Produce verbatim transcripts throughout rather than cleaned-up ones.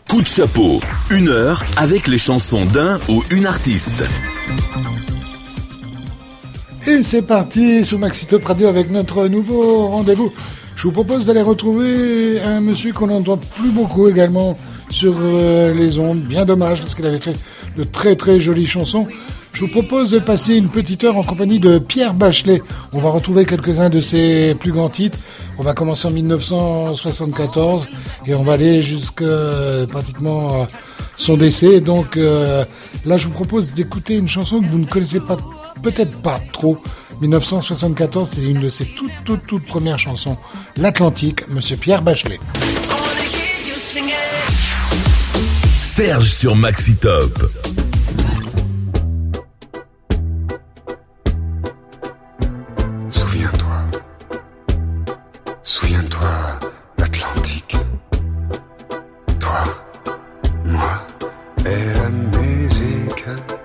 Coup de chapeau, une heure avec les chansons d'un ou une artiste. Et c'est parti sur Maxi Top Radio avec notre nouveau rendez-vous. Je vous propose d'aller retrouver un monsieur qu'on n'entend plus beaucoup également sur euh, les ondes. Bien dommage parce qu'il avait fait de très très jolies chansons. Je vous propose de passer une petite heure en compagnie de Pierre Bachelet. On va retrouver quelques-uns de ses plus grands titres. On va commencer en dix-neuf cent soixante-quatorze et on va aller jusqu'à euh, pratiquement euh, son décès. Donc euh, là, je vous propose d'écouter une chanson que vous ne connaissez pas, peut-être pas trop. dix-neuf cent soixante-quatorze, c'est une de ses toutes, toutes, toutes premières chansons. L'Atlantique, Monsieur Pierre Bachelet. Serge sur Maxi Top. Souviens-toi, l'Atlantique. Toi, moi et la musique.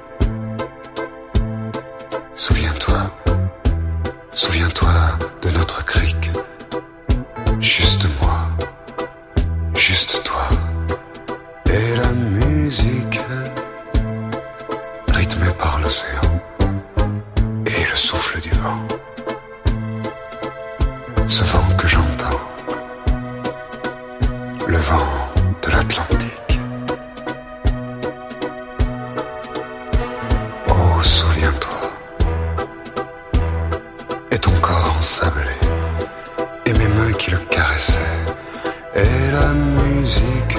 Souviens-toi, souviens-toi de notre crique. Juste moi, juste toi et la musique. Rythmée par l'océan et le souffle du vent. Ce vent que j'entends, le vent de l'Atlantique. Oh, souviens-toi, et ton corps ensablé, et mes mains qui le caressaient, et la musique,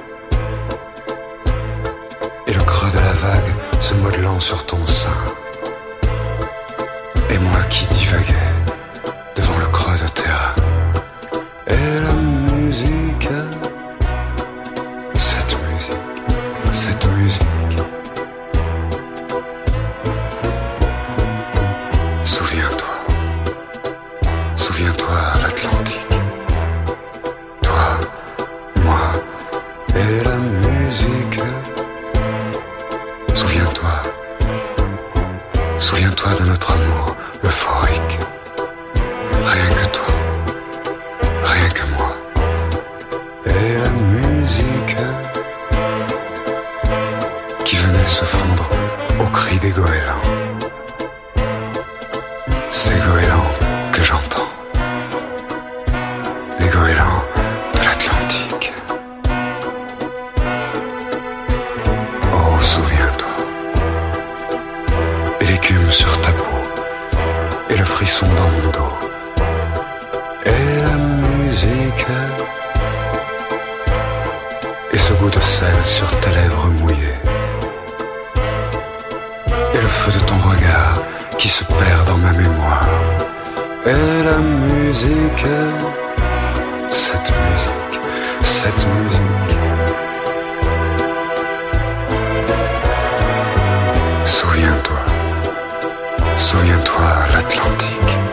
et le creux de la vague se modelant sur ton sein, et moi qui divaguais devant le creux de terrain. Et la musique, cette musique, cette musique. Souviens-toi, souviens-toi l'Atlantique. Toi, moi et la musique. Souviens-toi, souviens-toi de notre amour euphorique. Rien que toi, rien que moi, et la musique qui venait se fondre au cri des goélands. Ces goélands que j'entends, les goélands de l'Atlantique. Oh, souviens-toi, et l'écume sur ta peau, et le frisson dans mon dos. Et la musique, et ce goût de sel sur tes lèvres mouillées, et le feu de ton regard qui se perd dans ma mémoire. Et la musique, cette musique, cette musique. Souviens-toi, souviens-toi l'Atlantique.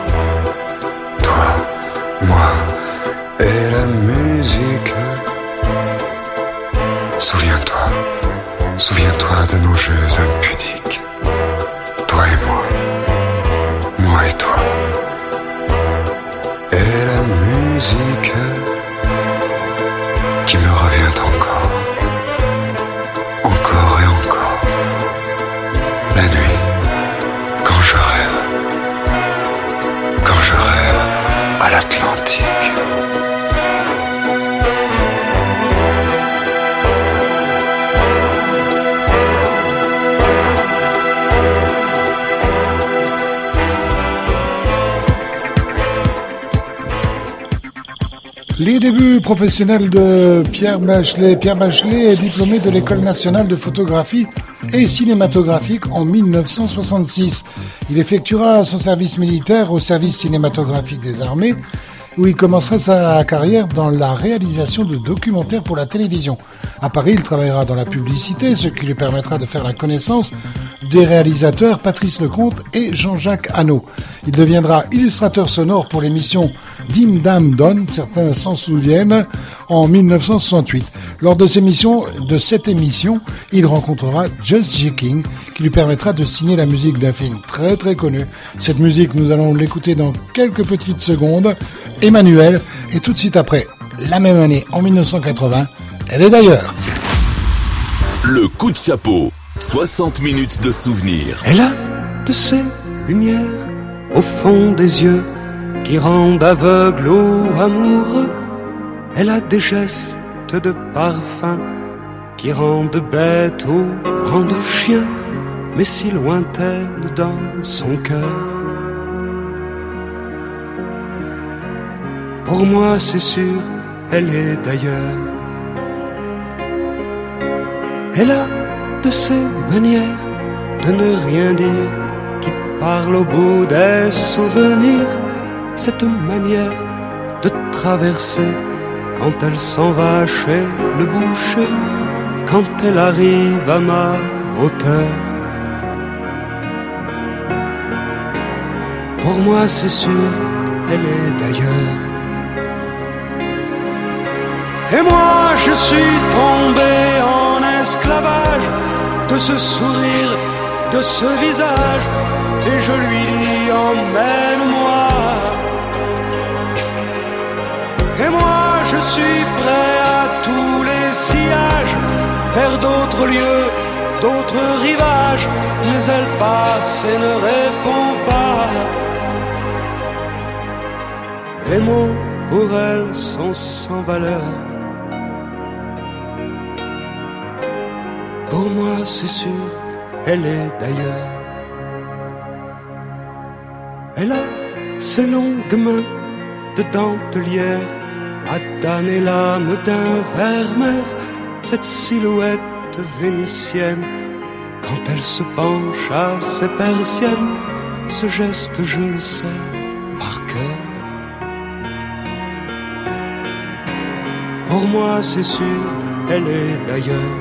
Toi, moi et la musique. Souviens-toi, souviens-toi de nos jeux impudiques. Toi et moi, moi et toi. Et la musique qui me revient encore, encore et encore. La nuit, quand je rêve, quand je rêve à l'Atlantique. Les débuts professionnels de Pierre Bachelet. Pierre Bachelet est diplômé de l'École nationale de photographie et cinématographique en dix-neuf cent soixante-six. Il effectuera son service militaire au service cinématographique des armées, où il commencera sa carrière dans la réalisation de documentaires pour la télévision. À Paris, il travaillera dans la publicité, ce qui lui permettra de faire la connaissance des réalisateurs Patrice Lecomte et Jean-Jacques Hano. Il deviendra illustrateur sonore pour l'émission Dim Dam Don, certains s'en souviennent, en dix-neuf cent soixante-huit. Lors de, ces missions, de cette émission, il rencontrera Just J. King, qui lui permettra de signer la musique d'un film très très connu. Cette musique, nous allons l'écouter dans quelques petites secondes. Emmanuel, et tout de suite après, la même année, en dix-neuf cent quatre-vingts, elle est d'ailleurs. Le coup de chapeau. soixante minutes de souvenirs. Elle a de ces lumières au fond des yeux qui rendent aveugle ou amoureux. Elle a des gestes de parfum qui rendent bête ou rendent chien, mais si lointaine dans son cœur. Pour moi c'est sûr, elle est d'ailleurs. Elle a de ces manières de ne rien dire qui parle au bout des souvenirs. Cette manière de traverser quand elle s'en va chez le boucher, quand elle arrive à ma hauteur. Pour moi c'est sûr, elle est d'ailleurs. Et moi je suis tombé en esclavage de ce sourire, de ce visage, et je lui dis emmène-moi. Et moi je suis prêt à tous les sillages, vers d'autres lieux, d'autres rivages, mais elle passe et ne répond pas. Les mots pour elle sont sans valeur. Pour moi c'est sûr, elle est d'ailleurs. Elle a ses longues mains de dentelière à damner l'âme d'un vermeer. Cette silhouette vénitienne, quand elle se penche à ses persiennes, ce geste je le sais par cœur. Pour moi c'est sûr, elle est d'ailleurs.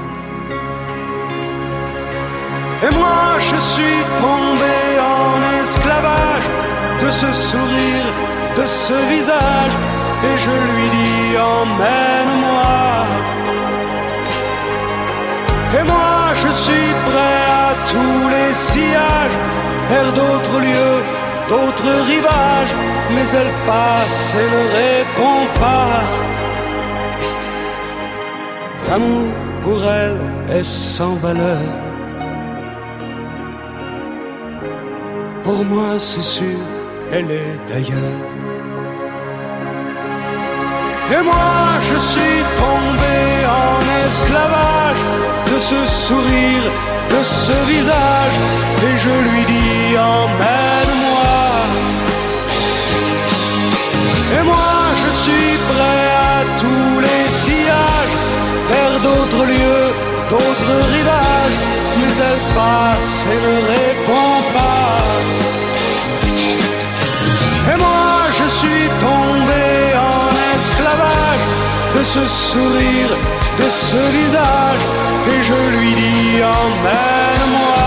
Et moi je suis tombé en esclavage de ce sourire, de ce visage, et je lui dis emmène-moi. Et moi je suis prêt à tous les sillages, vers d'autres lieux, d'autres rivages, mais elle passe et ne répond pas. L'amour pour elle est sans valeur. Pour moi c'est sûr, elle est d'ailleurs. Et moi je suis tombé en esclavage de ce sourire, de ce visage, et je lui dis emmène-moi. Et moi je suis prêt à tous les sillages, vers d'autres lieux, d'autres rivages, mais elle passe et ne répond pas. Et moi je suis tombé en esclavage de ce sourire, de ce visage, et je lui dis emmène-moi.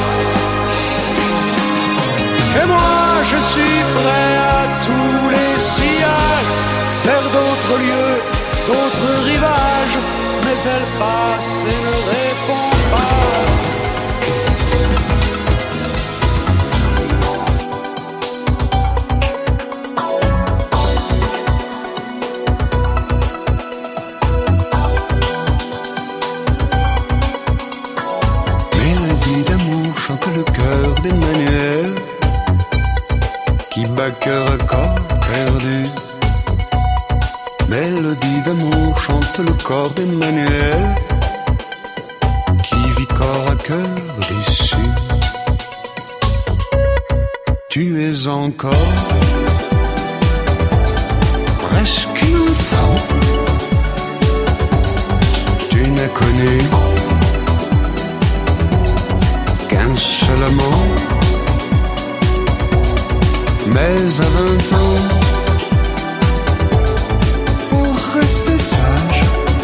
Et moi je suis prêt à tous les sillages, vers d'autres lieux, d'autres rivages, mais elle passe et ne répond pas. Le cœur d'Emmanuel qui bat cœur à corps perdu. Mélodie d'amour chante le corps d'Emmanuel qui vit corps à cœur déçu. Tu es encore presque une enfant. Tu n'as connu qu'un seul amant, mais à vingt ans, pour rester sage,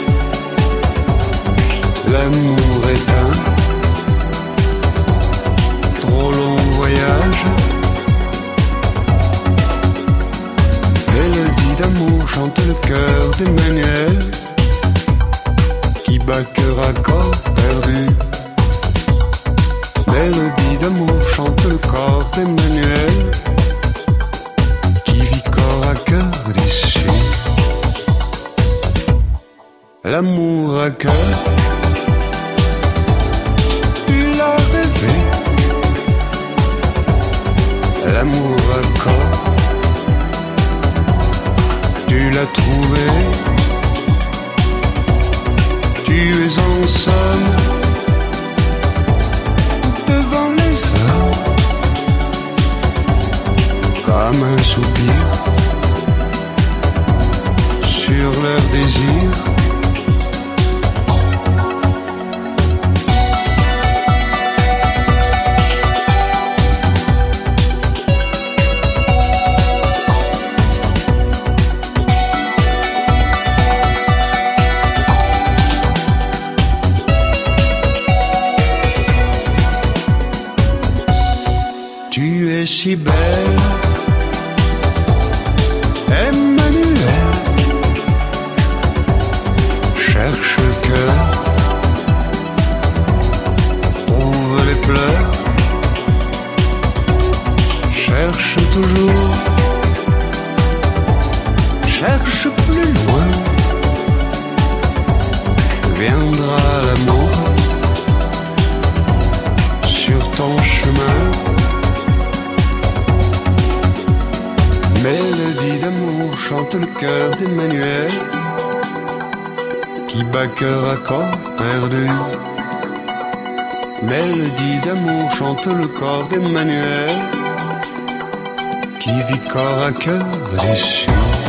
l'amour est un trop long voyage. Mélodie d'amour chante le cœur d'Emmanuel qui bat cœur à corps perdu. Mélodie d'amour chante le corps d'Emmanuel qui vit corps à cœur déçu. L'amour à cœur l'amour à corps. Tu l'as trouvé, tu es en somme devant les hommes, comme un soupir sur leur désir. Si belle, Emmanuel, cherche le cœur, ouvre les pleurs, cherche toujours, cherche plus loin, viendra l'amour sur ton chemin. Mélodie d'amour chante le cœur d'Emmanuel, qui bat cœur à corps perdu. Mélodie d'amour chante le corps d'Emmanuel, qui vit corps à cœur déçu.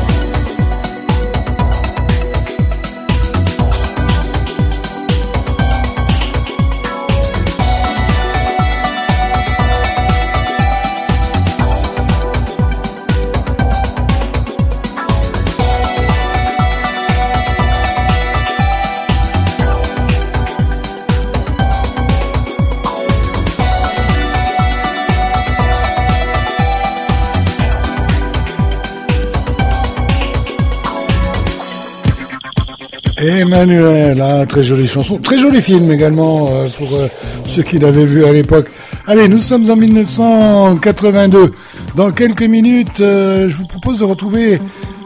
Emmanuel, hein, très jolie chanson, très joli film également euh, pour euh, ceux qui l'avaient vu à l'époque. Allez, nous sommes en mille neuf cent quatre-vingt-deux. Dans quelques minutes, euh, je vous propose de retrouver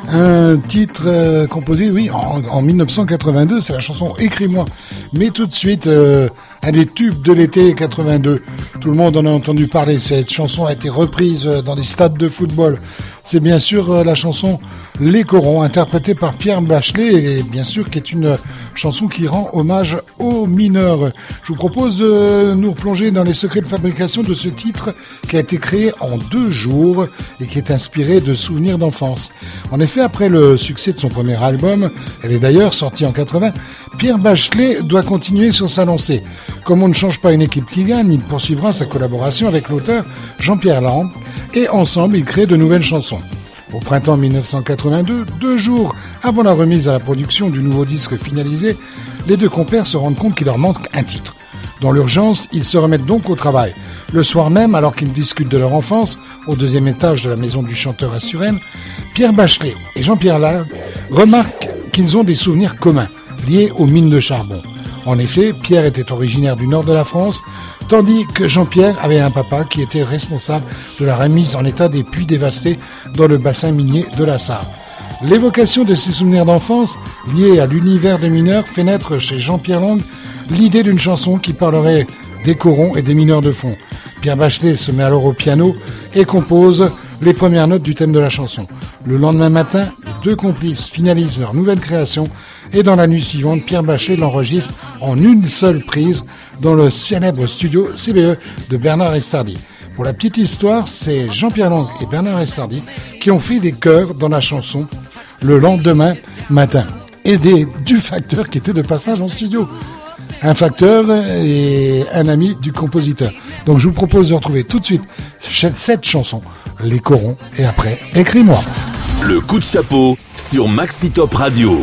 un titre euh, composé, oui, en, en mille neuf cent quatre-vingt-deux, c'est la chanson Écris-moi. Mais tout de suite, euh, un des tubes de l'été quatre-vingt-deux. Tout le monde en a entendu parler. Cette chanson a été reprise dans des stades de football. C'est bien sûr euh, la chanson Les Corons, interprétée par Pierre Bachelet, et bien sûr qui est une chanson qui rend hommage aux mineurs. Je vous propose de nous replonger dans les secrets de fabrication de ce titre qui a été créé en deux jours et qui est inspiré de souvenirs d'enfance. En effet, après le succès de son premier album, elle est d'ailleurs sortie en quatre-vingts, Pierre Bachelet doit continuer sur sa lancée. Comme on ne change pas une équipe qui gagne, il poursuivra sa collaboration avec l'auteur Jean-Pierre Lang et ensemble, ils créent de nouvelles chansons. Au printemps mille neuf cent quatre-vingt-deux, deux jours avant la remise à la production du nouveau disque finalisé, les deux compères se rendent compte qu'il leur manque un titre. Dans l'urgence, ils se remettent donc au travail. Le soir même, alors qu'ils discutent de leur enfance, au deuxième étage de la maison du chanteur à Suresnes, Pierre Bachelet et Jean-Pierre Lang remarquent qu'ils ont des souvenirs communs, liés aux mines de charbon. En effet, Pierre était originaire du nord de la France, tandis que Jean-Pierre avait un papa qui était responsable de la remise en état des puits dévastés dans le bassin minier de la Sarre. L'évocation de ces souvenirs d'enfance, liés à l'univers des mineurs, fait naître chez Jean-Pierre Lang l'idée d'une chanson qui parlerait des corons et des mineurs de fond. Pierre Bachelet se met alors au piano et compose les premières notes du thème de la chanson. Le lendemain matin, les deux complices finalisent leur nouvelle création et dans la nuit suivante, Pierre Bachelet l'enregistre en une seule prise dans le célèbre studio C B E de Bernard Estardi. Pour la petite histoire, c'est Jean-Pierre Lang et Bernard Estardi qui ont fait des chœurs dans la chanson le lendemain matin. Et des, du facteur qui était de passage en studio. Un facteur et un ami du compositeur. Donc je vous propose de retrouver tout de suite cette chanson, Les Corons, et après, Écris-moi. Le coup de chapeau sur Maxi Top Radio.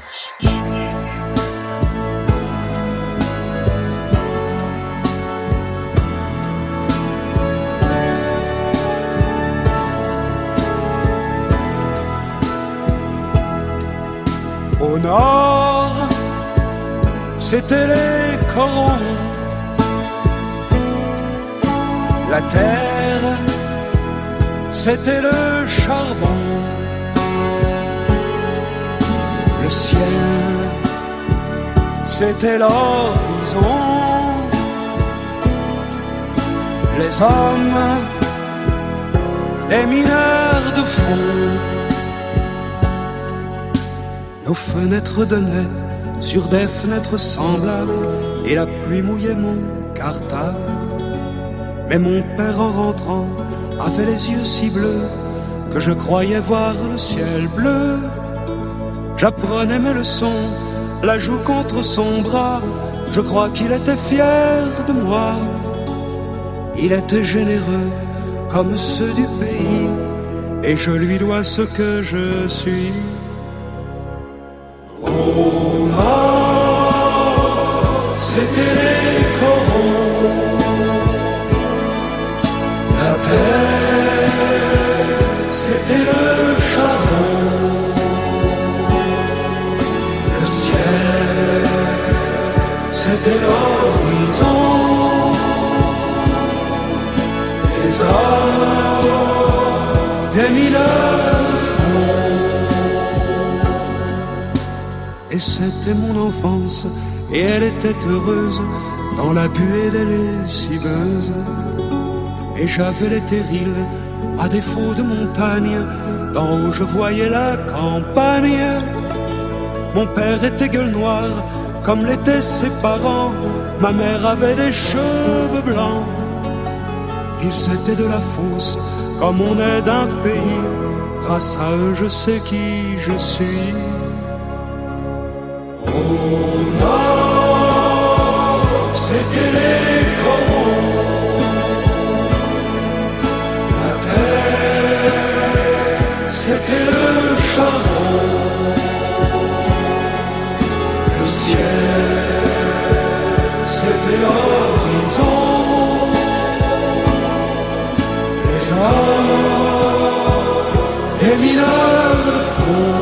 Au nord, c'était les corons. La terre, c'était le charbon. Le ciel, c'était l'horizon. Les hommes, les mineurs de fond. Nos fenêtres donnaient sur des fenêtres semblables et la pluie mouillait mon cartable. Mais mon père en rentrant avait les yeux si bleus que je croyais voir le ciel bleu. J'apprenais mes leçons, la joue contre son bras. Je crois qu'il était fier de moi. Il était généreux comme ceux du pays, et je lui dois ce que je suis. Oh non, c'était les corons. La terre, c'était le charbon. Le ciel, c'était l'horizon. Les hommes, des mineurs de fond. Et c'était mon enfance, et elle était heureuse dans la buée des lessiveuses. Et j'avais les terrils, à défaut de montagne, d'en haut je voyais la campagne. Mon père était gueule noire, comme l'étaient ses parents. Ma mère avait des cheveux blancs. Ils étaient de la fosse, comme on est d'un pays. Grâce à eux, je sais qui je suis. Oh non, c'était les corons. La terre, c'était le charbon. Le ciel, c'était l'horizon. Les hommes, des mineurs de fond.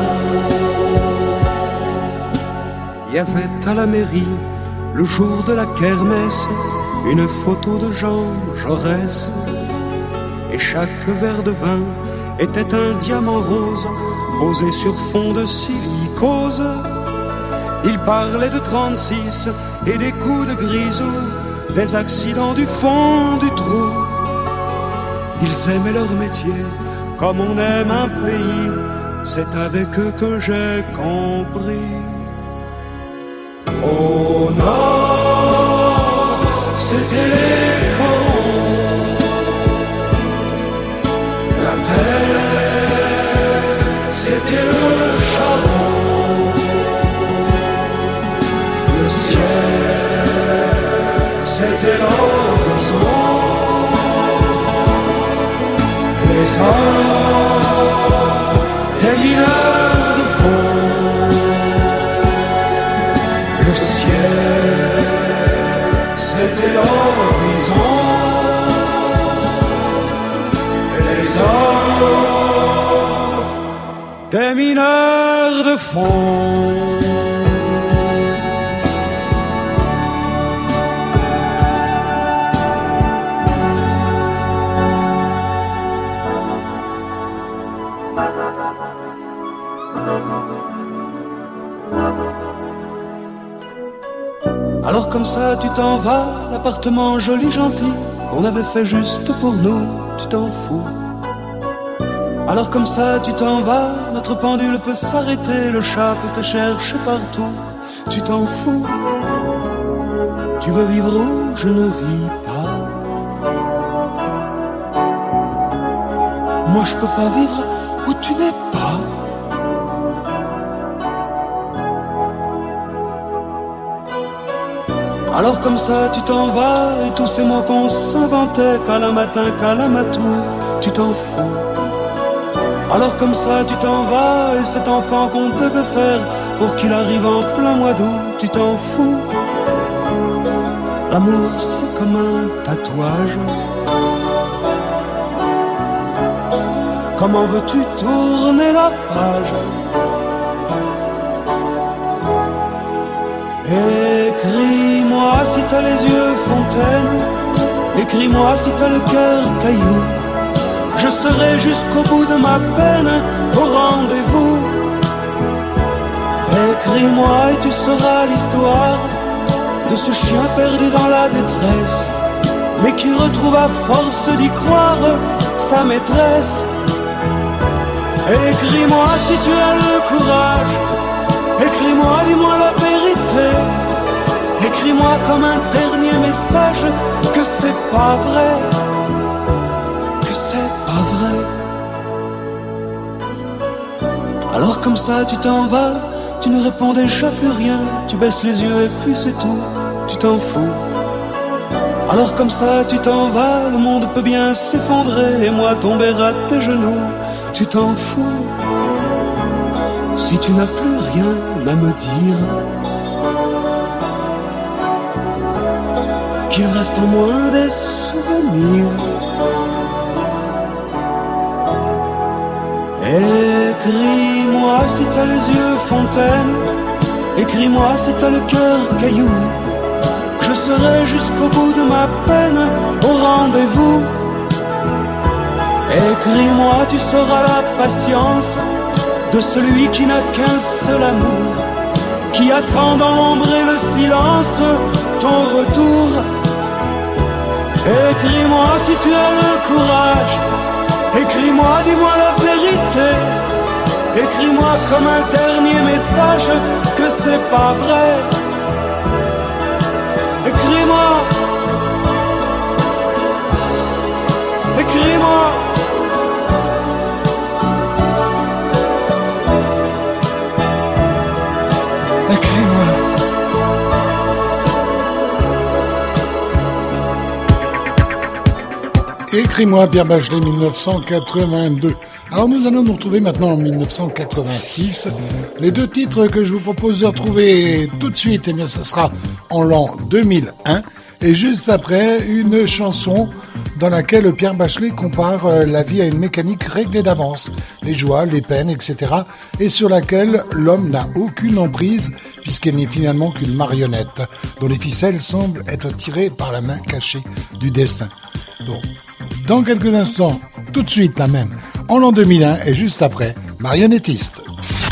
Il y avait à la mairie, le jour de la kermesse, une photo de Jean Jaurès. Et chaque verre de vin était un diamant rose, posé sur fond de silicose. Il parlait de trente-six et des coups de grisou, des accidents du fond du trou. Ils aimaient leur métier comme on aime un pays. C'est avec eux que j'ai compris. Oh non, c'était les corons. La terre, c'était le charbon. Le ciel, c'était l'horizon. Les hommes, des mineurs de fond. Le ciel, c'était l'horizon. Les hommes, des mineurs de fond. Alors comme ça tu t'en vas, l'appartement joli gentil qu'on avait fait juste pour nous, tu t'en fous. Alors comme ça tu t'en vas, notre pendule peut s'arrêter, le chat peut te chercher partout, tu t'en fous. Tu veux vivre où je ne vis pas. Moi je peux pas vivre où tu n'es pas. Alors comme ça tu t'en vas, et tous ces mots qu'on s'inventait, qu'à la matin, qu'à la matou, tu t'en fous. Alors comme ça tu t'en vas, et cet enfant qu'on devait faire pour qu'il arrive en plein mois d'août, tu t'en fous. L'amour c'est comme un tatouage. Comment veux-tu tourner la page? Écris-moi si t'as les yeux fontaine, écris-moi si t'as le cœur caillou. Je serai jusqu'au bout de ma peine au rendez-vous. Écris-moi et tu sauras l'histoire de ce chien perdu dans la détresse, mais qui retrouve à force d'y croire sa maîtresse. Écris-moi si tu as le courage, écris-moi, dis-moi la vérité. Écris-moi comme un dernier message que c'est pas vrai, que c'est pas vrai. Alors comme ça tu t'en vas, tu ne réponds déjà plus rien, tu baisses les yeux et puis c'est tout, tu t'en fous. Alors comme ça tu t'en vas, le monde peut bien s'effondrer et moi tomber à tes genoux, tu t'en fous. Si tu n'as plus rien à me dire, qu'il reste au moins des souvenirs. Écris-moi si t'as les yeux fontaine, écris-moi si t'as le cœur caillou. Je serai jusqu'au bout de ma peine au rendez-vous. Écris-moi, tu sauras la patience de celui qui n'a qu'un seul amour, qui attend dans l'ombre et le silence ton retour. Écris-moi si tu as le courage, écris-moi, dis-moi la vérité. Écris-moi comme un dernier message que c'est pas vrai. Écris-moi, écris-moi. Écris-moi. Écris-moi, Pierre Bachelet, dix-neuf cent quatre-vingt-deux. Alors nous allons nous retrouver maintenant en dix-neuf cent quatre-vingt-six. Les deux titres que je vous propose de retrouver tout de suite, eh bien, ce sera en l'an deux mille un. Et juste après, une chanson dans laquelle Pierre Bachelet compare la vie à une mécanique réglée d'avance. Les joies, les peines, et cetera. Et sur laquelle l'homme n'a aucune emprise puisqu'elle n'est finalement qu'une marionnette dont les ficelles semblent être tirées par la main cachée du destin. Donc, dans quelques instants, tout de suite là même, en l'an deux mille un et juste après, marionnettiste.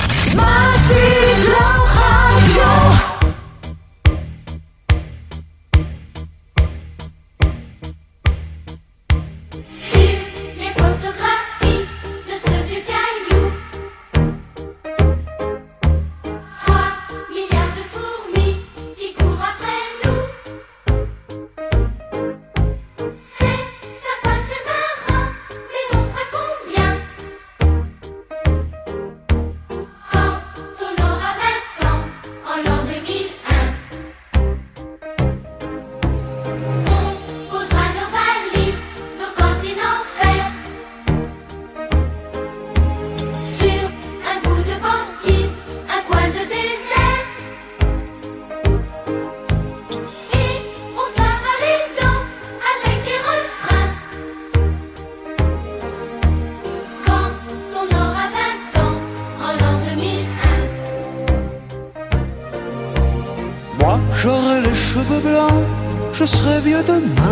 J'aurai les cheveux blancs, je serai vieux demain.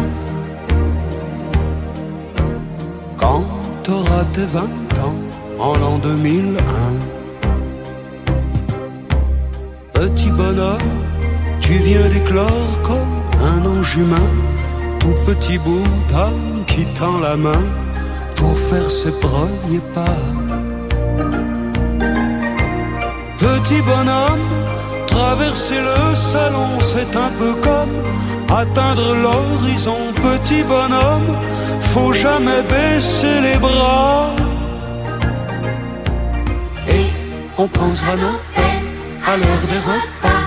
Quand t'auras tes vingt ans, en l'an deux mille un. Petit bonhomme, tu viens d'éclore comme un ange humain, tout petit bout d'âme qui tend la main pour faire ses premiers pas. Petit bonhomme, traverser le salon, c'est un peu comme atteindre l'horizon. Petit bonhomme, faut jamais baisser les bras. Et on posera nos pelles à l'heure des repas.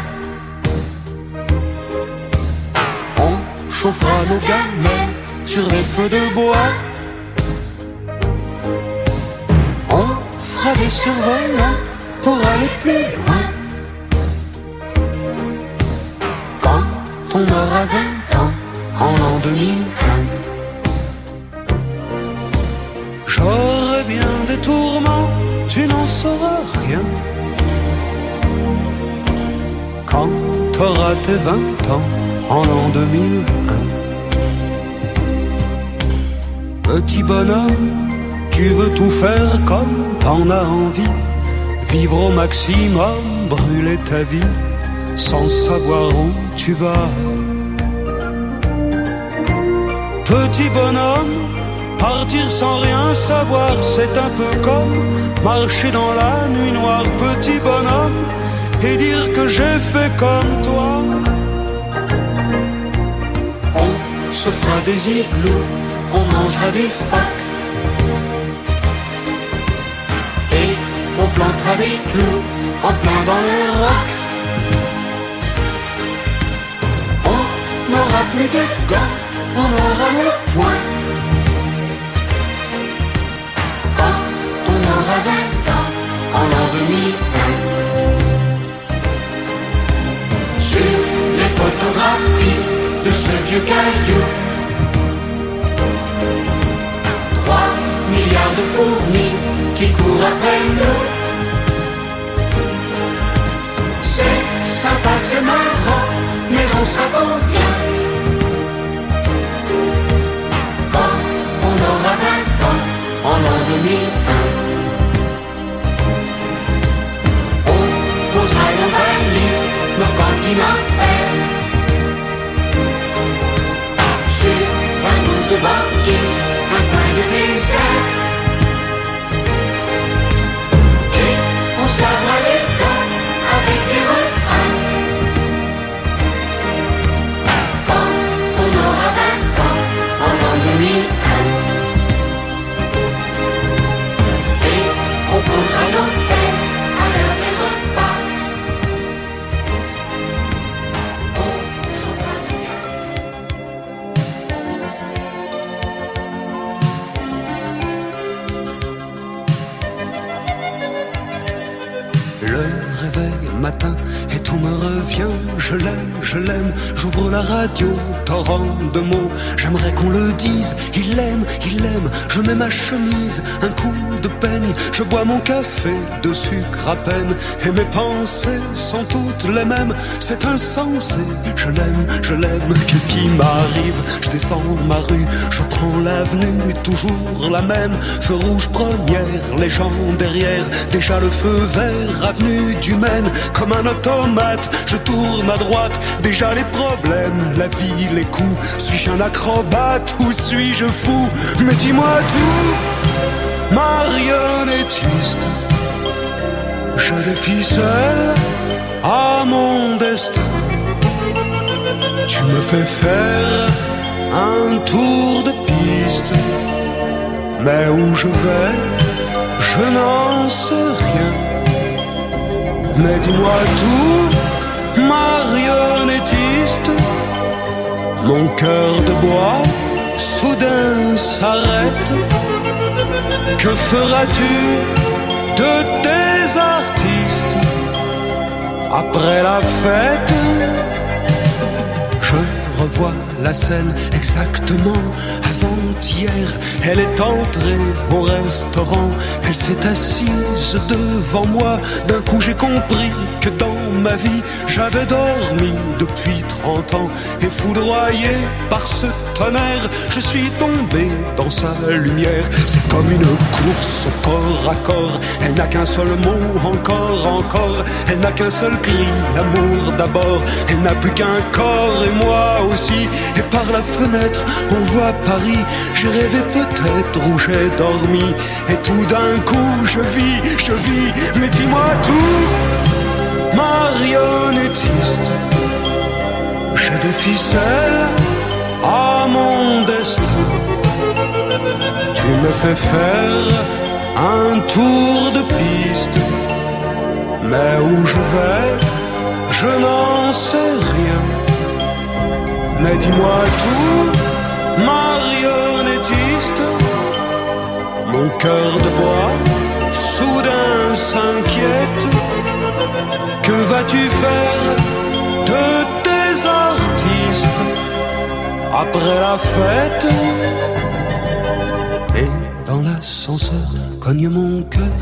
On chauffera nos gamelles sur les feux de bois. On fera des survolants pour aller plus loin. On aura vingt ans en l'an deux mille un. J'aurai bien des tourments, tu n'en sauras rien. Quand t'auras tes vingt ans en l'an deux mille un. Petit bonhomme, tu veux tout faire comme t'en as envie. Vivre au maximum, brûler ta vie sans savoir où tu vas. Petit bonhomme, Partir sans rien savoir, c'est un peu comme marcher dans la nuit noire, petit bonhomme, et dire que j'ai fait comme toi. On se fera des igloos, on mangera des phoques, et on plantera des clous en plein dans le roc. On n'aura plus de gants, on aura le poing. Quand on aura vingt ans, en l'an deux mille un, sur les photographies de ce vieux caillou, trois milliards de fourmis qui courent après nous. C'est sympa, c'est marrant, mais on s'attend bien. Quand on aura vingt ans, en l'an deux mille un, on posera nos valises, nos cantines à faire, sur un bout de banquise, un pain de dessert, et on se lavera les dents avec des refrains. Quand on aura vingt ans, en l'an deux mille un, et on posera nos peines à l'heure des repas. On chantera de Le réveil matin et tout me revient. Je l'aime, je l'aime, j'ouvre la radio, torrent de mots. J'aimerais qu'on le dise, il l'aime, il l'aime. Je mets ma chemise, un coup de peigne. Je bois mon café de sucre à peine. Et mes pensées sont toutes les mêmes. C'est insensé, je l'aime, je l'aime. Qu'est-ce qui m'arrive? Je descends ma rue, je prends l'avenue, toujours la même. Feu rouge première, les gens derrière. Déjà le feu vert, avenue du Maine. Comme un automate, je tourne à droite. Déjà les problèmes, la vie, les coups. Suis-je un acrobate ou suis-je fou? Mais dis-moi tout, marionnettiste. Je défie seul à mon destin. Tu me fais faire un tour de piste, mais où je vais, je n'en sais rien. Mais dis-moi tout, marionnettiste. Mon cœur de bois soudain s'arrête. Que feras-tu de tes artistes après la fête? Je revois la scène exactement avant-hier. Elle est entrée au restaurant, elle s'est assise devant moi. D'un coup j'ai compris que dans ma vie j'avais dormi depuis trente ans. Et foudroyé par ce tonnerre, je suis tombé dans sa lumière. C'est comme une course au corps à corps. Elle n'a qu'un seul mot, encore, encore. Elle n'a qu'un seul cri, l'amour d'abord. Elle n'a plus qu'un corps et moi aussi. Et par la fenêtre on voit Paris. J'ai rêvé peut-être où j'ai dormi. Et tout d'un coup je vis, je vis. Mais dis-moi tout, marionnettiste. J'ai des ficelles à mon destin. Tu me fais faire un tour de piste, mais où je vais, je n'en sais rien. Mais dis-moi tout, marionnettiste. Mon cœur de bois soudain s'inquiète. Que vas-tu faire de tes artistes après la fête? Et dans l'ascenseur cogne mon cœur.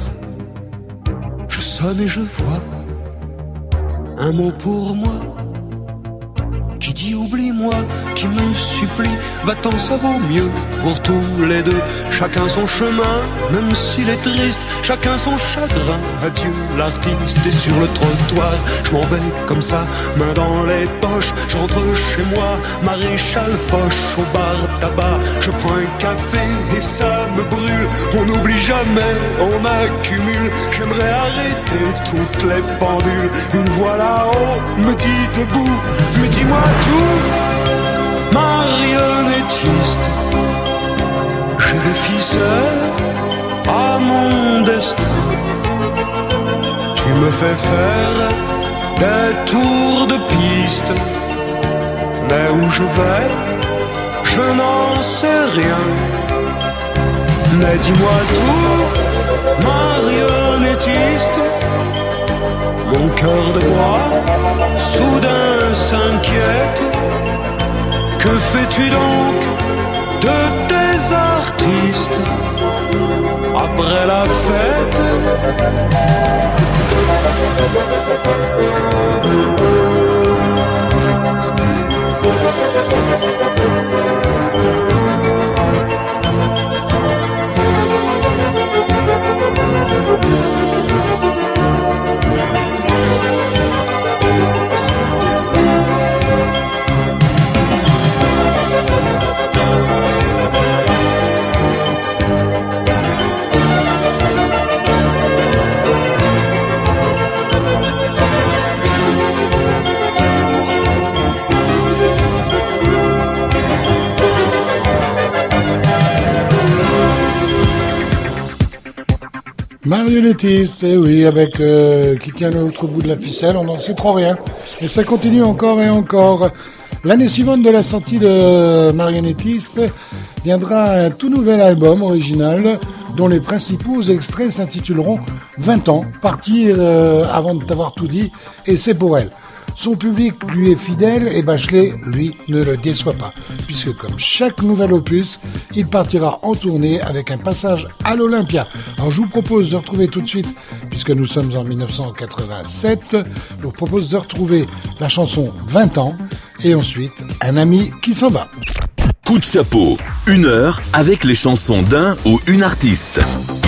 Je sonne et je vois un mot pour moi. qui dit oublie-moi, qui me supplie, va-t'en, ça vaut mieux pour tous les deux. Chacun son chemin, même s'il est triste, chacun son chagrin. Adieu l'artiste. Et sur le trottoir, je m'en vais comme ça, main dans les poches. J'entre chez moi, maréchal Foch, au bar tabac. Je prends un café et ça me brûle. On n'oublie jamais, on accumule. J'aimerais arrêter toutes les pendules. Une voix là-haut me dit debout, me dis-moi tout, marionnettiste. J'ai des ficelles à mon destin. Tu me fais faire des tours de piste, mais où je vais, je n'en sais rien. Mais dis-moi tout, marionnettiste. Mon cœur de bois, soudain s'inquiète. Que fais-tu donc de tes artistes après la fête? Marionnettiste, eh oui, avec euh, qui tient l'autre bout de la ficelle, on n'en sait trop rien. Et ça continue encore et encore. L'année suivante de la sortie de Marionnettiste viendra un tout nouvel album original dont les principaux extraits s'intituleront vingt ans, partir euh, avant de t'avoir tout dit, et c'est pour elle. Son public lui est fidèle et Bachelet, lui, ne le déçoit pas, puisque comme chaque nouvel opus, il partira en tournée avec un passage à l'Olympia. Alors je vous propose de retrouver tout de suite, puisque nous sommes en dix-neuf cent quatre-vingt-sept, je vous propose de retrouver la chanson vingt ans, et ensuite un ami qui s'en va. Coup de chapeau, une heure avec les chansons d'un ou une artiste.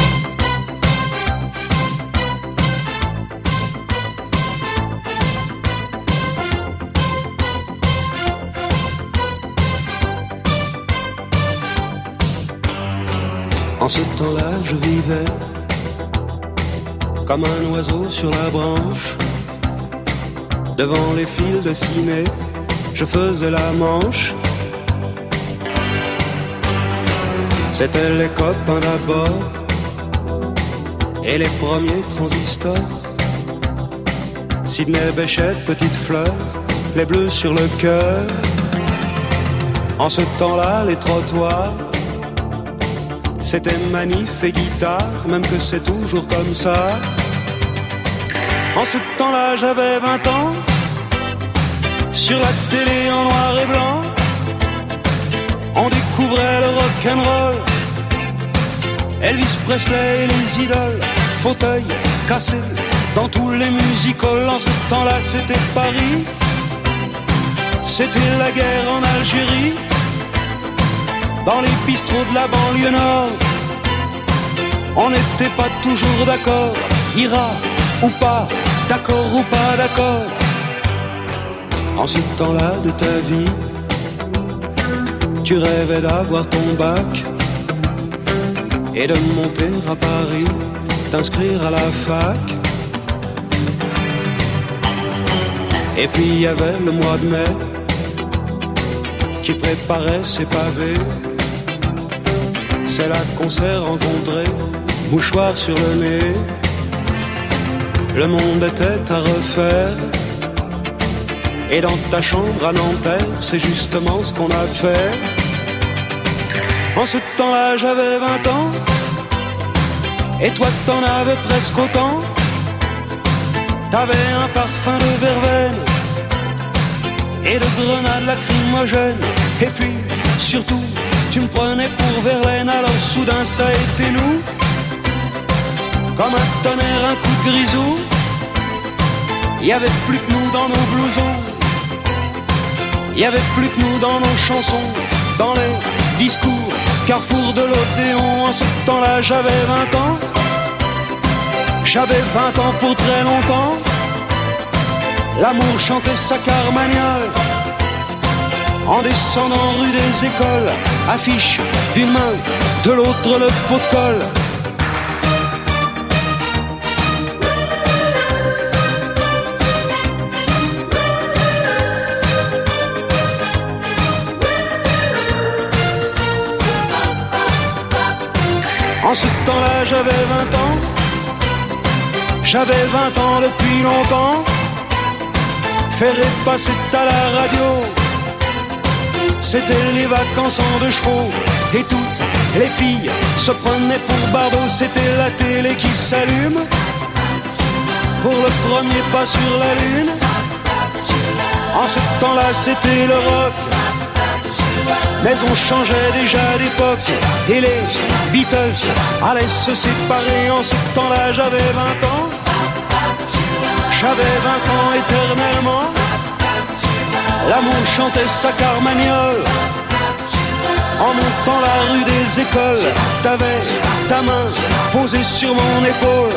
En ce temps-là, je vivais comme un oiseau sur la branche. Devant les fils de ciné, je faisais la manche. C'était les copains d'abord et les premiers transistors. Sidney Bechet, petite fleur, les bleus sur le cœur. En ce temps-là, les trottoirs, c'était manif et guitare, même que c'est toujours comme ça. En ce temps-là, j'avais vingt ans, sur la télé en noir et blanc, on découvrait le rock'n'roll, Elvis Presley et les idoles, fauteuil cassé dans tous les music-halls. En ce temps-là, c'était Paris, c'était la guerre en Algérie. Dans les bistrots de la banlieue nord, on n'était pas toujours d'accord. Ira ou pas, d'accord ou pas d'accord. En ce temps-là de ta vie, tu rêvais d'avoir ton bac et de monter à Paris, t'inscrire à la fac. Et puis il y avait le mois de mai qui préparait ses pavés. C'est là qu'on s'est rencontrés, mouchoir sur le nez. Le monde était à refaire, et dans ta chambre à Nanterre, c'est justement ce qu'on a fait. En ce temps-là, j'avais vingt ans, et toi t'en avais presque autant. T'avais un parfum de verveine et de grenades lacrymogènes. Et puis, surtout, tu me prenais pour Verlaine. Alors soudain ça a été nous, comme un tonnerre, un coup de grisou. Il y avait plus que nous dans nos blousons. y avait plus que nous dans nos chansons, dans les discours, carrefour de l'Odéon. En ce temps-là, j'avais vingt ans. J'avais vingt ans pour très longtemps. L'amour chantait sa carmagnole. En descendant rue des Écoles, affiche d'une main, de l'autre le pot de colle. En ce temps-là, j'avais vingt ans. J'avais vingt ans depuis longtemps. Ferré passait à la radio. C'était les vacances en deux chevaux. Et toutes les filles se prenaient pour Bardot. C'était la télé qui s'allume pour le premier pas sur la lune. En ce temps-là, c'était le rock. Mais on changeait déjà d'époque. Et les Beatles allaient se séparer. En ce temps-là, j'avais vingt ans. J'avais vingt ans éternellement. L'amour chantait sa carmagnole. En montant la rue des Écoles, t'avais ta main posée sur mon épaule.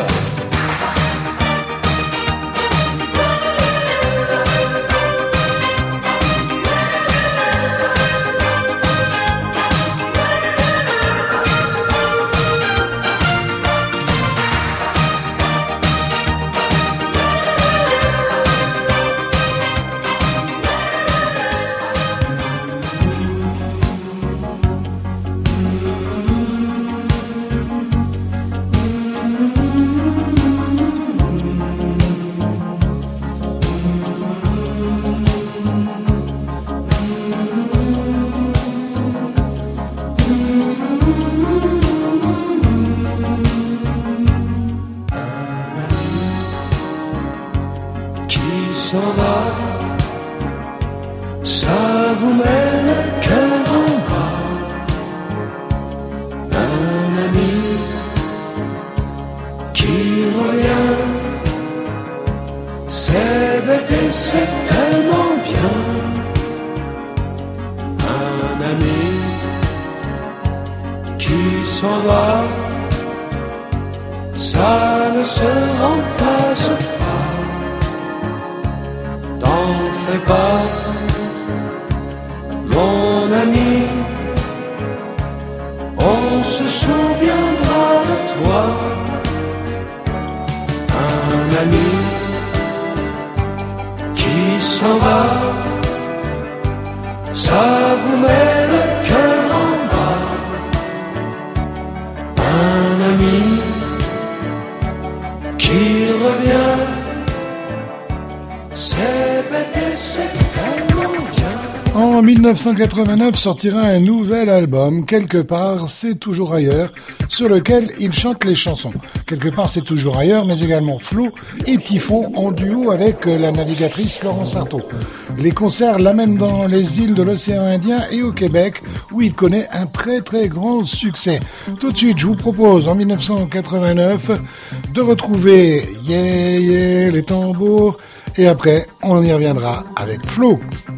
En mille neuf cent quatre-vingt-neuf sortira un nouvel album, Quelque part c'est toujours ailleurs, sur lequel il chante les chansons. Quelque part c'est toujours ailleurs, mais également Flo et Typhon en duo avec la navigatrice Florence Artaud. Les concerts l'amènent dans les îles de l'océan Indien et au Québec, où il connaît un très très grand succès. Tout de suite, je vous propose en mille neuf cent quatre-vingt-neuf de retrouver Yeah Yeah les tambours, et après on y reviendra avec Flo.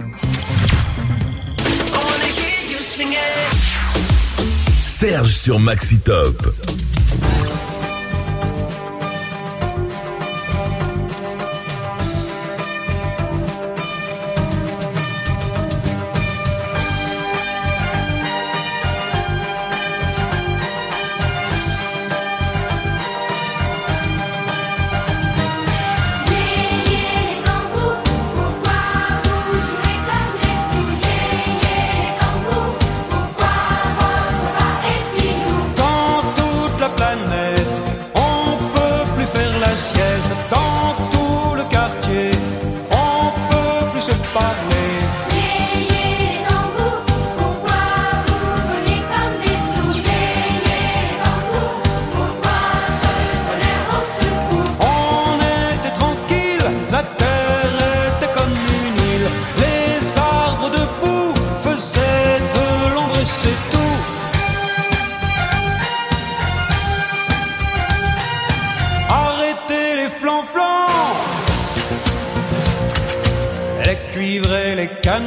Serge sur Maxi Top. Dans toute la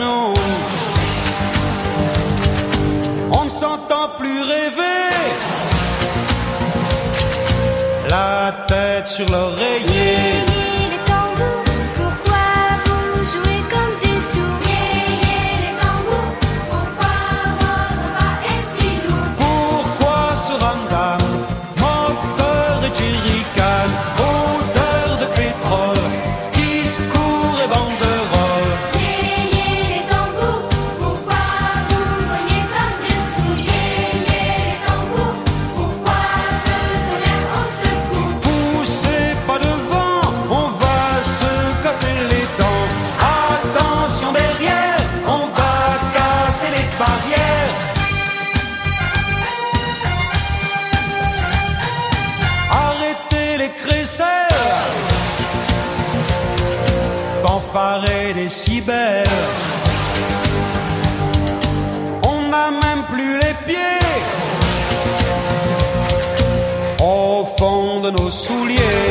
canon. On ne s'entend plus rêver, la tête sur l'oreiller. Des si belles, on n'a même plus les pieds au fond de nos souliers.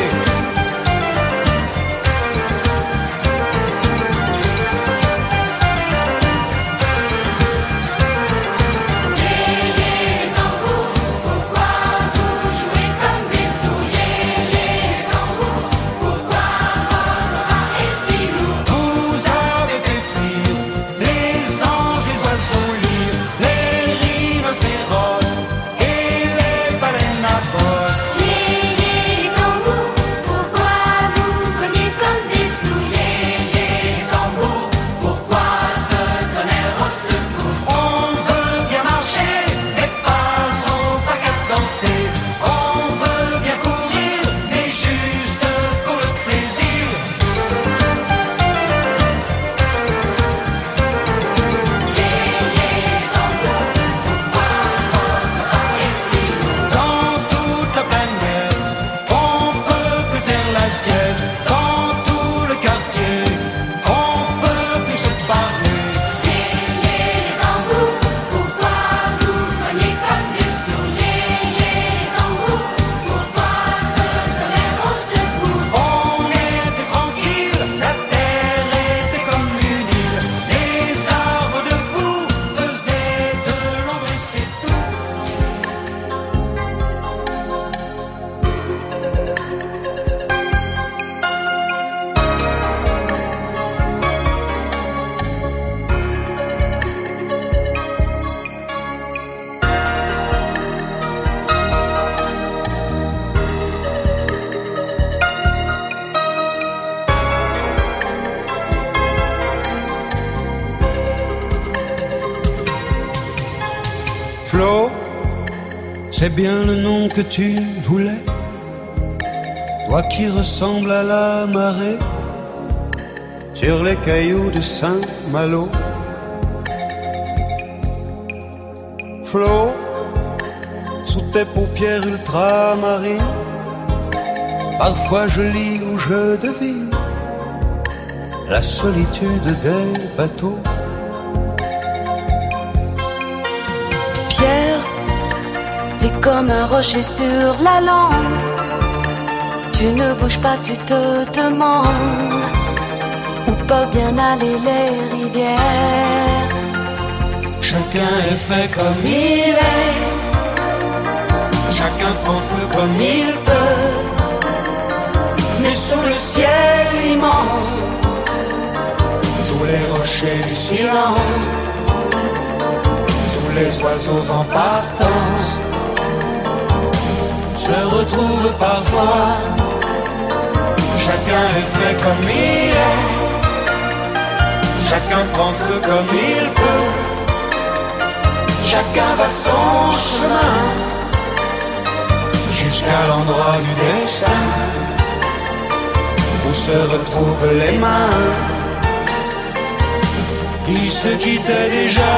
Flo, c'est bien le nom que tu voulais, toi qui ressembles à la marée sur les cailloux de Saint-Malo. Flo, sous tes paupières ultramarines, parfois je lis ou je devine la solitude des bateaux. Pierre, t'es comme un rocher sur la lande. Tu ne bouges pas, tu te demandes où peuvent bien aller les rivières. Chacun est fait comme il est, chacun prend feu comme il peut. Mais sous le ciel immense, tous les rochers du silence, les oiseaux en partance se retrouvent parfois. Chacun est fait comme il est, chacun prend feu comme il peut. Chacun va son chemin jusqu'à l'endroit du destin où se retrouvent les mains qui se quittaient déjà.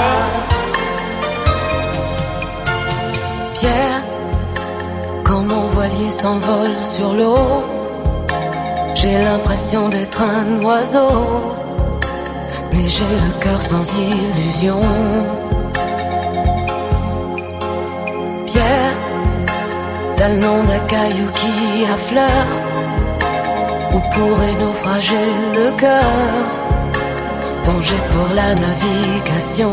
Pierre, quand mon voilier s'envole sur l'eau, j'ai l'impression d'être un oiseau, mais j'ai le cœur sans illusion. Pierre, t'as le nom d'un caillou qui affleure, où pourrait naufrager le cœur danger pour la navigation.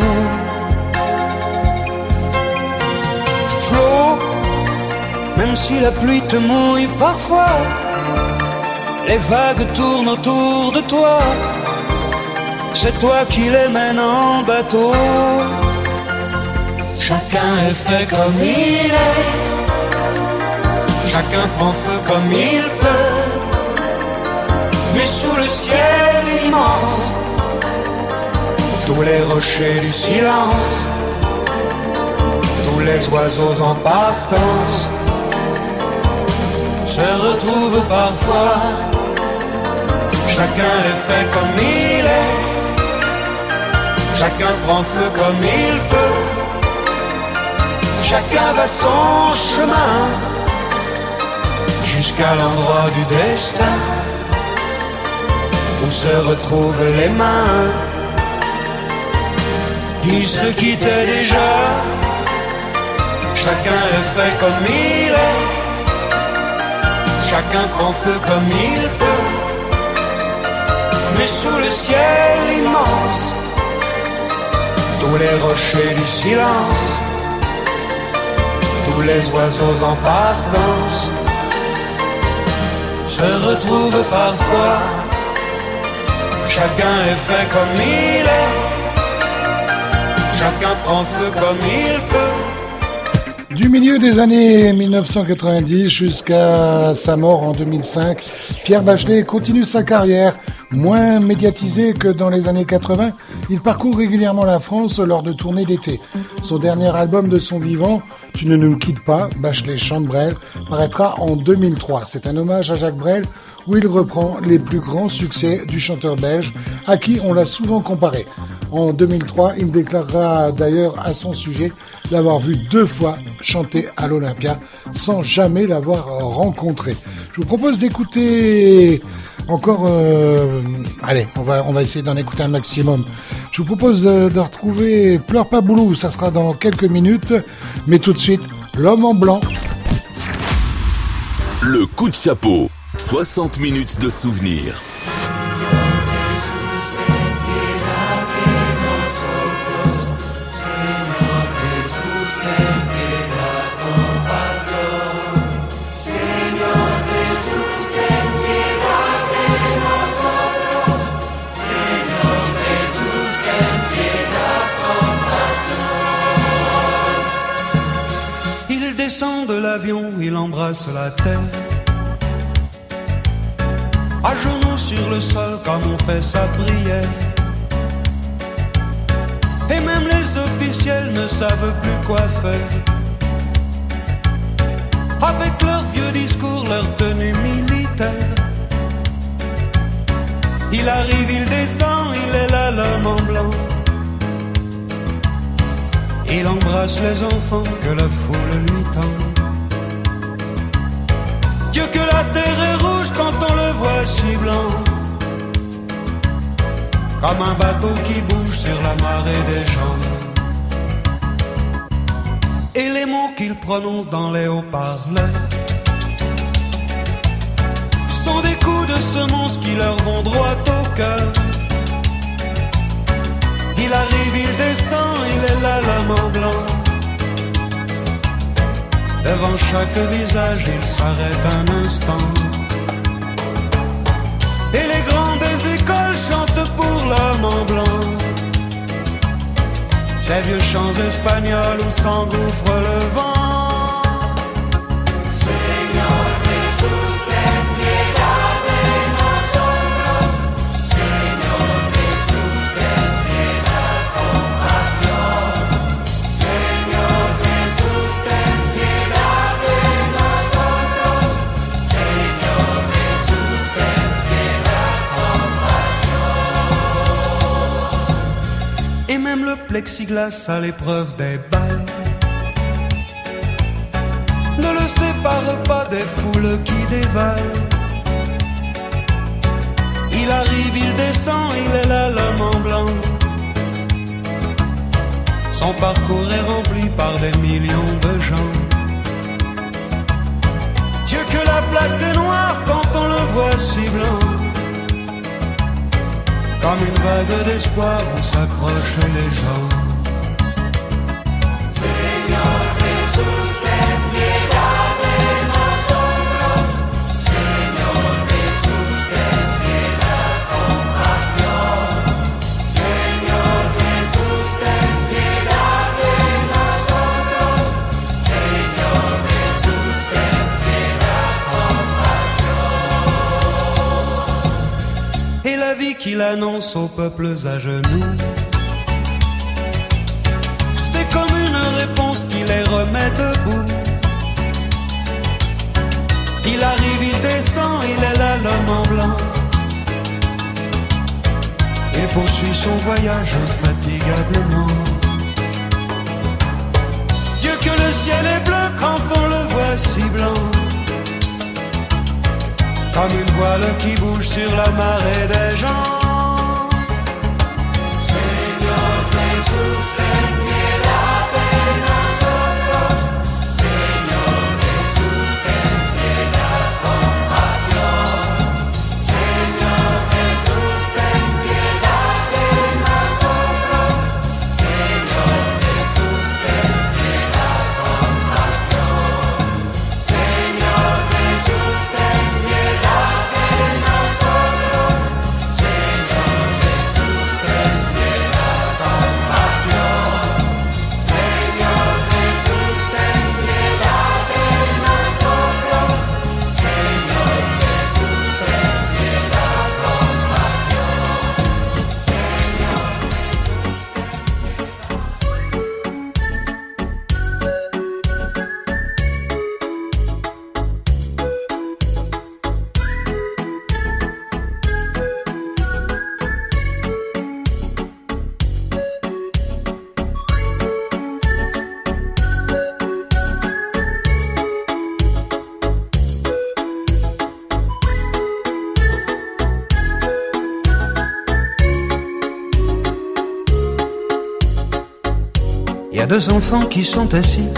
Flo, même si la pluie te mouille parfois, les vagues tournent autour de toi. C'est toi qui les mènes en bateau. Chacun est fait comme il est, chacun prend feu comme il peut. Mais sous le ciel immense, tous les rochers du silence, tous les oiseaux en partance se retrouvent parfois. Chacun est fait comme il est, chacun prend feu comme il peut. Chacun va son chemin jusqu'à l'endroit du destin où se retrouvent les mains. Ils se quittaient déjà. Chacun est fait comme il est, chacun prend feu comme il peut. Mais sous le ciel immense, tous les rochers du silence, tous les oiseaux en partance se retrouvent parfois. Chacun est fait comme il est, chacun prend feu comme il peut. Du milieu des années mille neuf cent quatre-vingt-dix jusqu'à sa mort en deux mille cinq, Pierre Bachelet continue sa carrière. Moins médiatisé que dans les années quatre-vingts, il parcourt régulièrement la France lors de tournées d'été. Son dernier album de son vivant, Tu ne nous quittes pas, Bachelet chante Brel, paraîtra en deux mille trois. C'est un hommage à Jacques Brel où il reprend les plus grands succès du chanteur belge, à qui on l'a souvent comparé. En deux mille trois, il déclarera d'ailleurs à son sujet l'avoir vu deux fois chanter à l'Olympia sans jamais l'avoir rencontré. Je vous propose d'écouter encore... Euh, allez, on va, on va essayer d'en écouter un maximum. Je vous propose de, de retrouver Pleure pas Boulou, ça sera dans quelques minutes, mais tout de suite, L'homme en blanc. Le coup de chapeau, soixante minutes de souvenirs. Il embrasse la terre, à genoux sur le sol comme on fait sa prière. Et même les officiels ne savent plus quoi faire. Avec leurs vieux discours, leur tenue militaire. Il arrive, il descend, il est là l'homme en blanc. Il embrasse les enfants que la foule lui tend. Dieu que la terre est rouge quand on le voit si blanc, comme un bateau qui bouge sur la marée des gens. Et les mots qu'il prononce dans les haut-parleurs sont des coups de semonce qui leur vont droit au cœur. Il arrive, il descend, il est là l'homme en blanc. Devant chaque visage, il s'arrête un instant. Et les grands des écoles chantent pour l'homme en blanc. Ces vieux chants espagnols où s'engouffre le vent. Señor Jesús, ten piedad de nosotros. Señor Jesús, ten piedad, compasión. Señor Jesús, ten le plexiglas à l'épreuve des balles ne le sépare pas des foules qui dévalent. Il arrive, il descend, il est là l'homme en blanc. Son parcours est rempli par des millions de gens. Dieu que la place est noire quand on le voit si blanc, comme une vague d'espoir où s'accrochent les gens. Señor Jesús, ten piedad de nosotros. Señor Jesús, ten piedad, compasión. Señor Jesús, ten piedad de nosotros. Señor Jesús, ten piedad, compasión. Et la vie qu'il annonce aux peuples à genoux, c'est comme une réponse qui les remet debout. Il arrive, il descend, il est là l'homme en blanc. Il poursuit son voyage infatigablement. Dieu que le ciel est bleu quand on le voit si blanc, comme une voile qui bouge sur la marée des gens. Señor Jesús, ten piedad de nosotros. Señor Jesús, ten piedad, compasión. Señor Jesús, ten piedad de nosotros. Señor Jesús, ten piedad, compasión. Señor Jesús, ten piedad de nosotros. Señor Jesús, ten piedad, compasión. Señor Jesús, ten piedad de nosotros. Señor Jesús, ten piedad, Il y a deux enfants qui sont assis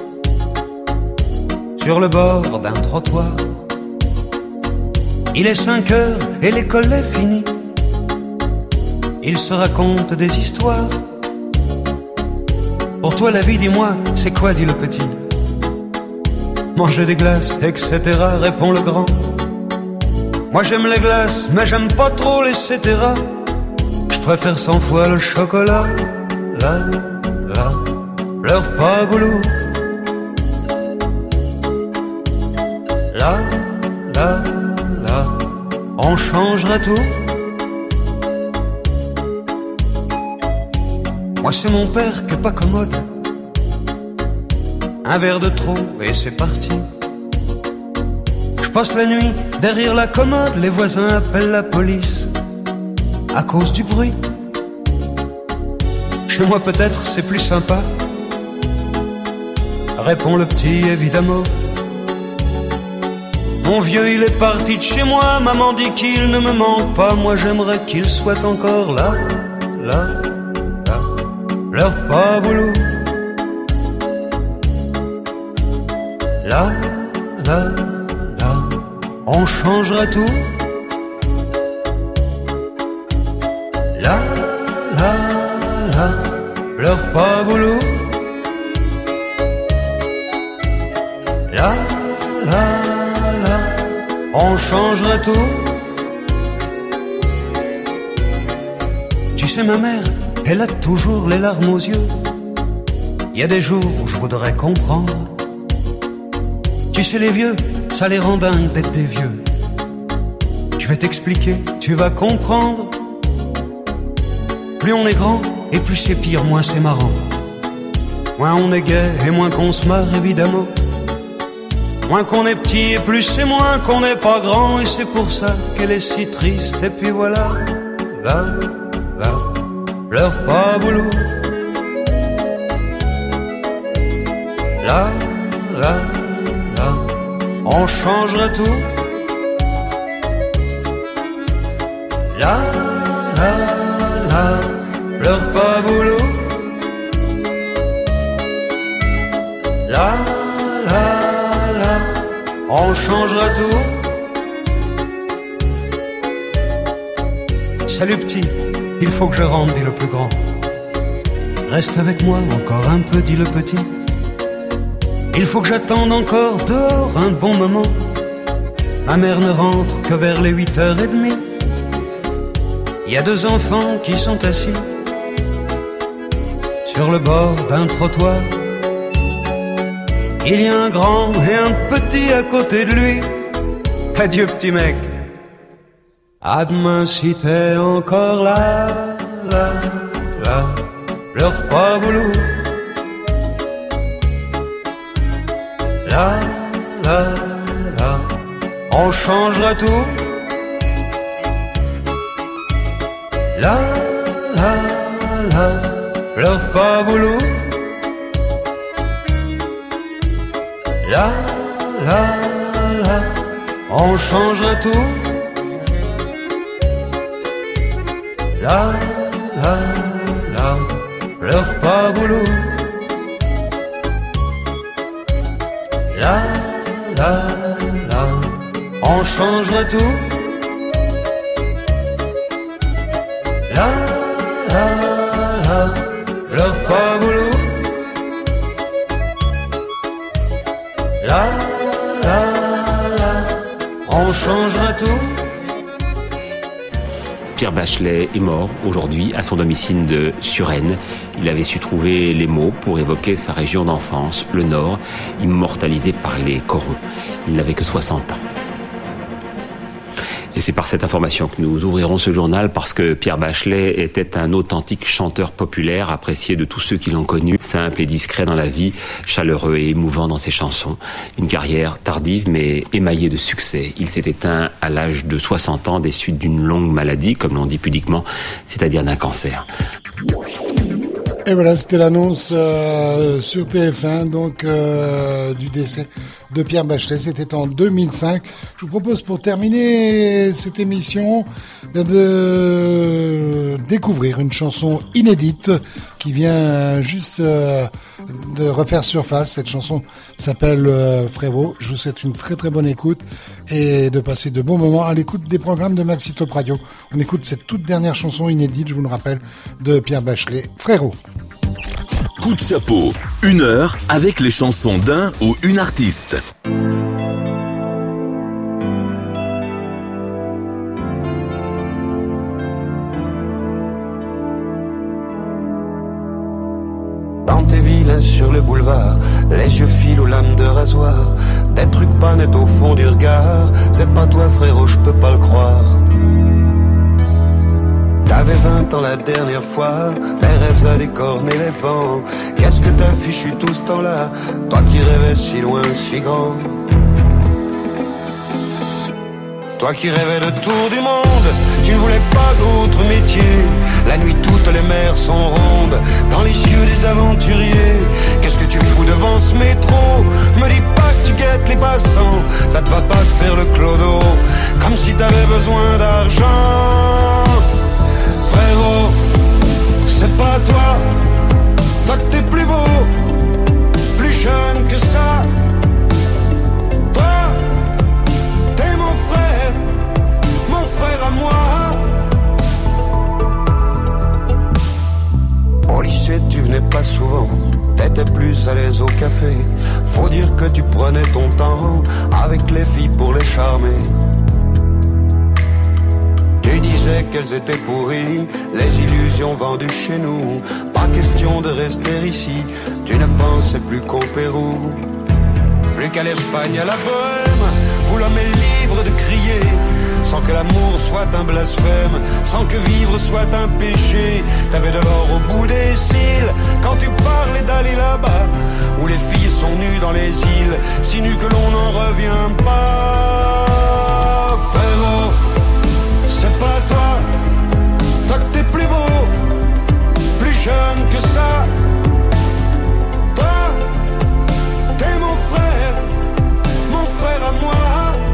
sur le bord d'un trottoir. Il est cinq heures et l'école est finie. Ils se racontent des histoires. Pour toi la vie, dis-moi, c'est quoi, dit le petit. Manger des glaces, et cetera, répond le grand. Moi j'aime les glaces, mais j'aime pas trop les cetera. Je préfère cent fois le chocolat. Là, là, pleure pas, boulot. Là, là, là, on changera tout. Moi c'est mon père qui est pas commode. Un verre de trop et c'est parti. Je passe la nuit derrière la commode. Les voisins appellent la police à cause du bruit. Chez moi peut-être c'est plus sympa, répond le petit évidemment. Mon vieux il est parti de chez moi. Maman dit qu'il ne me manque pas. Moi j'aimerais qu'il soit encore là, là, là. Pleure pas, boulot. Là, là, là, on changera tout. Là, là, là, pleure pas, boulot. Là, là, là, on changera tout. Tu sais, ma mère, elle a toujours les larmes aux yeux. Il y a des jours où je voudrais comprendre. Tu sais, les vieux, ça les rend dingues d'être des vieux. Je vais t'expliquer, tu vas comprendre. Plus on est grand, et plus c'est pire, moins c'est marrant. Moins on est gai, et moins qu'on se marre, évidemment. Moins qu'on est petit, et plus c'est moins qu'on n'est pas grand. Et c'est pour ça qu'elle est si triste. Et puis voilà, là, là, pleure pas, boulot. Là, là, là, on changera tout. Là, là, là, pleure pas, boulot. Là, là, là, on changera tout. Salut petit, il faut que je rentre, dit le plus grand. Reste avec moi encore un peu, dit le petit. Il faut que j'attende encore dehors un bon moment. Ma mère ne rentre que vers les huit heures trente. Il y a deux enfants qui sont assis sur le bord d'un trottoir. Il y a un grand et un petit à côté de lui. Adieu petit mec, à demain si t'es encore là, là, là. Pleure pas boulot. Là, là, là, on changera tout. Là, là, là, pleure pas boulot. Là, là, là, on changera tout. Là, là, là, pleure pas boulot. Là, là, là, on changera tout. Là, là, là, pleure pas boulot. Là, là, là, on changera tout. Pierre Bachelet est mort aujourd'hui à son domicile de Suresnes. Il avait su trouver les mots pour évoquer sa région d'enfance, le Nord, immortalisé par les corons. Il n'avait que soixante ans. Et c'est par cette information que nous ouvrirons ce journal, parce que Pierre Bachelet était un authentique chanteur populaire, apprécié de tous ceux qui l'ont connu, simple et discret dans la vie, chaleureux et émouvant dans ses chansons. Une carrière tardive mais émaillée de succès. Il s'est éteint à l'âge de soixante ans des suites d'une longue maladie, comme l'on dit pudiquement, c'est-à-dire d'un cancer. Et voilà, c'était l'annonce euh, sur T F un, donc euh, du décès de Pierre Bachelet. C'était en deux mille cinq. Je vous propose, pour terminer cette émission, de découvrir une chanson inédite qui vient juste euh, de refaire surface. Cette chanson s'appelle euh, Frérot. Je vous souhaite une très très bonne écoute et de passer de bons moments à l'écoute des programmes de Maxi Top Radio. On écoute cette toute dernière chanson inédite, je vous le rappelle, de Pierre Bachelet, Frérot. Coup de chapeau, une heure avec les chansons d'un ou une artiste. Dans tes villes sur le boulevard, les yeux filent aux lames de rasoir, des trucs pas nets au fond du regard. C'est pas toi frérot, je peux pas le croire. T'avais vingt ans la dernière fois, tes rêves à décorner les vents. Qu'est-ce que t'as fichu tout ce temps-là, toi qui rêvais si loin, si grand. Toi qui rêvais de tour du monde, tu ne voulais pas d'autre métier. La nuit toutes les mers sont rondes, dans les yeux des aventuriers. Qu'est-ce que tu fous devant ce métro? Me dis pas que tu guettes les passants, ça te va pas de faire le clodo, comme si t'avais besoin d'argent. Frérot, c'est pas toi, toi que t'es plus beau, plus jeune que ça. Toi, t'es mon frère, mon frère à moi. Au lycée tu venais pas souvent, t'étais plus à l'aise au café. Faut dire que tu prenais ton temps avec les filles pour les charmer. Tu disais qu'elles étaient pourries, les illusions vendues chez nous. Pas question de rester ici, tu ne pensais plus qu'au Pérou. Plus qu'à l'Espagne, à la Bohème, où l'homme est libre de crier, sans que l'amour soit un blasphème, sans que vivre soit un péché. T'avais de l'or au bout des cils, quand tu parlais d'aller là-bas, où les filles sont nues dans les îles, si nues que l'on n'en revient pas. Frérot, c'est pas toi, toi que t'es plus beau, plus jeune que ça. Toi, t'es mon frère, mon frère à moi.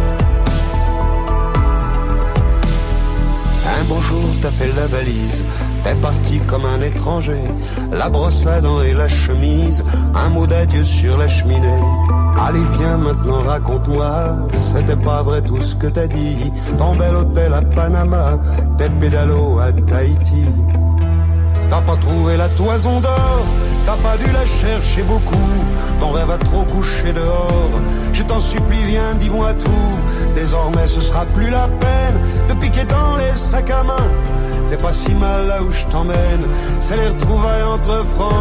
Un beau jour t'as fait la valise, T'es parti comme un étranger, la brosse à dents et la chemise, un mot d'adieu sur la cheminée. Allez viens maintenant raconte-moi, c'était pas vrai tout ce que t'as dit. Ton bel hôtel à Panama, tes pédalos à Tahiti. T'as pas trouvé la toison d'or, t'as pas dû la chercher beaucoup. Ton rêve a trop couché dehors, je t'en supplie viens dis-moi tout. Désormais ce sera plus la peine de piquer dans les sacs à main. C'est pas si mal là où je t'emmène, c'est les retrouvailles entre